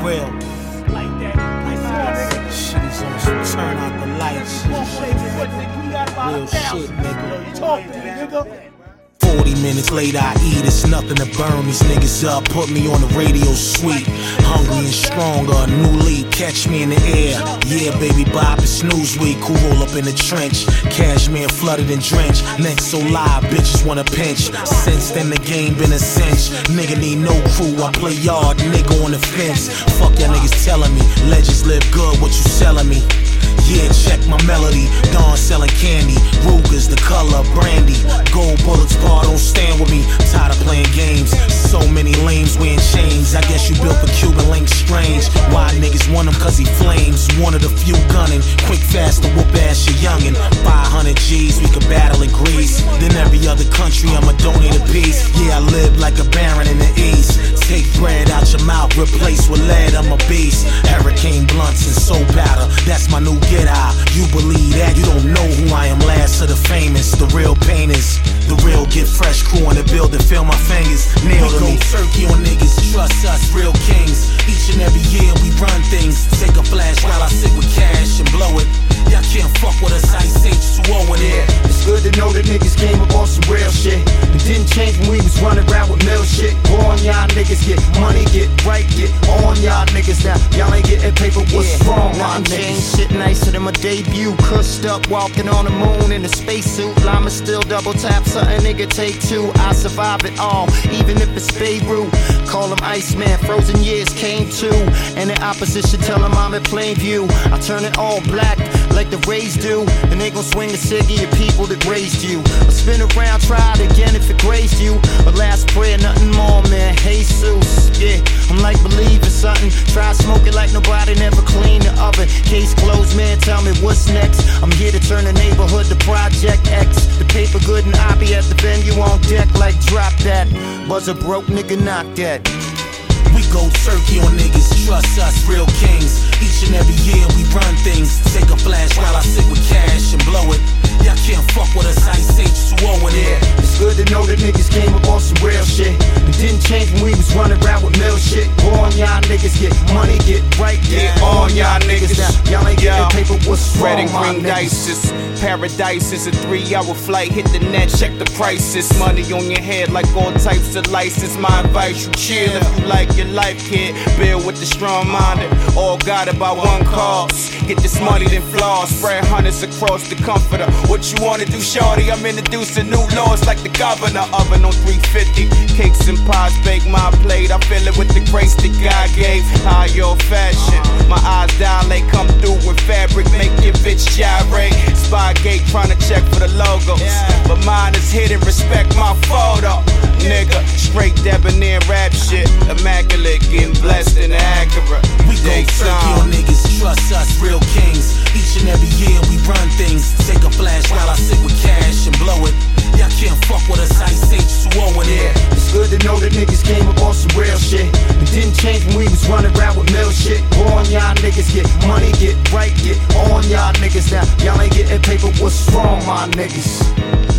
real. Like that. Shit is on some turn out the lights. Real shit, nigga. Talk to me, nigga. 40 minutes later I eat, it's nothing to burn these niggas up. Put me on the radio sweet, hungry and stronger, a new lead, catch me in the air. Yeah, baby Bob, it's Snooze Week, who roll up in the trench. Cashmere flooded and drenched, neck so live, bitches wanna pinch. Since then the game been a cinch, nigga need no crew, I play yard, nigga on the fence. Fuck y'all niggas telling me, legends live good, what you selling me? Yeah, check my melody, Dawn selling candy, Ruger's the color, brandy. Gold bullets, bar don't stand with me, tired of playing games. So many lames wearing chains, I guess you built for Cuban links strange. Why niggas want him cause he flames, one of the few gunning. Quick fast to whoop ass your youngin'. 500 G's, we could battle in Greece. Then every other country I'ma donate a piece. Yeah, I live like a baron in the east. Take bread out your mouth, replace with lead, I'm a beast. Hurricane blunts and soap powder, that's my new get high. You believe that, you don't know who I am. Last of the famous, the real painters. The real get fresh crew in the building, feel my fingers. Nail to me, turkey on niggas, trust us, real kings. Each and every year we run things. Take a flash while I sit with cash and blow it. Y'all can't fuck with us, Ice H2O in it. It's good to know that niggas came up on some real shit. It didn't change when we was running around with mill shit. Born y'all niggas, get money, get right, get on y'all niggas now. Y'all ain't getting paper, what's wrong, my niggas? Shit nicer than my debut. Cussed up, walking on the moon in a spacesuit. Llama still double tap, something nigga take two. I survive it all, even if it's Beirut. Call him Iceman, frozen years came too. And the opposition tell him I'm at Plainview. I turn it all black like the Rays do, and they gon' swing the ciggy at people that raised you. Or spin around, try it again if it grazed you. But last prayer, nothing more, man. Jesus, yeah, I'm like believing something. Try smoking like nobody never cleaned the oven. Case closed, man, tell me what's next. I'm here to turn the neighborhood to Project X. The paper good and I be at the venue on deck like drop that. Buzz a broke nigga, knock that. We go turkey on niggas, trust us, real kings. Each and every year we run things. Take a flash while I sit with cash and blow it. Y'all can't fuck with us, Ice H2O in it. It's good to know that niggas came up on some real shit. It didn't change when we was running around with mill shit. Born y'all niggas, get money, get right, get on y'all niggas now. Y'all ain't getting paper, what's wrong, red and my green niggas? dices. Paradise is a 3-hour flight. Hit the net, check the prices. Money on your head like all types of license. My advice, you chill if you like your life, kid. Build with the strong-minded. All got it by one cause. Get this money, then flaws. Spread hundreds across the comforter. What you wanna do, shorty? I'm introducing new laws like the governor. Oven on 350. Cakes and pies, bake my plate. I fill it with the grace that God gave. High your fashion. My eyes dilate, come through with fabric. Make your bitch gyrate. Spygate trying to check for the logos. But mine is hidden, respect my photo. Nigga, straight debonair rap shit. Immaculate, getting blessed in the Acura. We go turkey on niggas, trust us, real kings. Each and every year we run things. Take a flash while I sit with cash and blow it. Y'all can't fuck with us, Ice H2O in it. It's good to know that niggas came up on some real shit. It didn't change when we was running around with mill shit. Born y'all niggas, get money, get right, get on y'all niggas now. Y'all ain't getting paper, what's wrong, my niggas?